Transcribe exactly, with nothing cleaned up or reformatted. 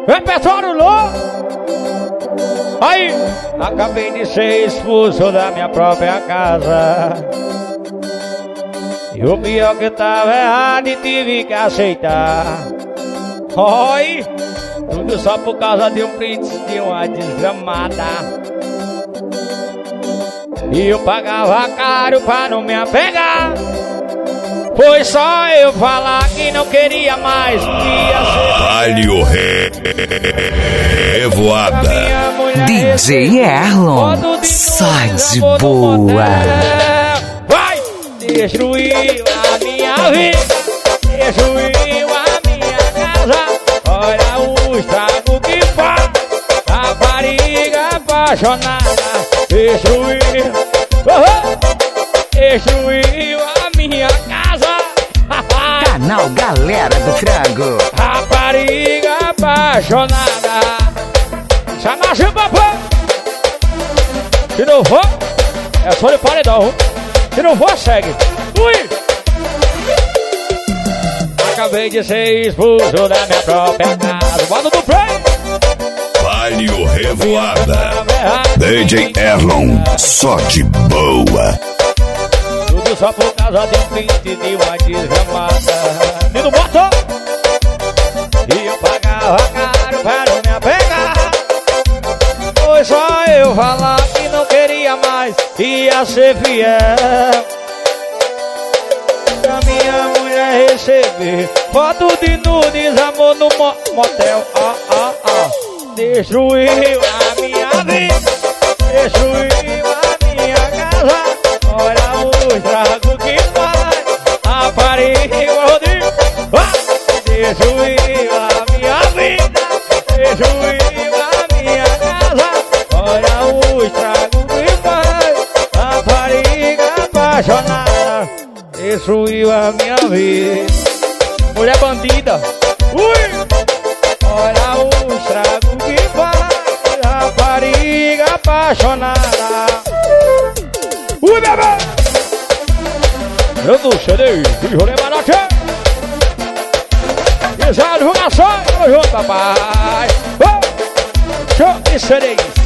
Repertório louco. Aí, acabei de ser expulso da minha própria casa. E o pior que tava errado e tive que aceitar. Oi, tudo só por causa de um print de uma desgramada. E eu pagava caro pra não me apegar. Foi só eu falar que não queria mais. Alho Revoada. D J Erlon, só de boa. Vai! Destruiu a minha vida, destruiu a minha casa. Olha o estrago que faz, rapariga apaixonada. Destruiu, oh, destruiu a minha casa. Canal Galera do Frango. Rapariga apaixonada. Chama a papai. Se não for, é só de paredão. Se não for, segue. Ui! Acabei de ser expulso da minha própria casa. Bota do play. Alho Revoada. D J Erlon, só de boa. Tudo só por causa de um print de uma desgramada. E não botou. E eu pagava caro para não me apegar. Foi só eu falar que não queria mais, ia ser fiel. Pra minha mulher receber foto de nudes, amor no mo motel. Ah, ah, ah. Destruiu a minha vida, destruiu a minha casa. Olha o estrago que faz, rapariga Rodrigo. Ah! Destruiu a minha vida, destruiu a minha casa. Olha o estrago que faz, rapariga apaixonada. Destruiu a minha vida, mulher bandida. Ui! Olha o estrago que faz, rapariga apaixonada. Ui, bebê! Eu não sei, filho, lembra da tia? Exato, divulgação, tamo junto, papai. Oh, show de sereis.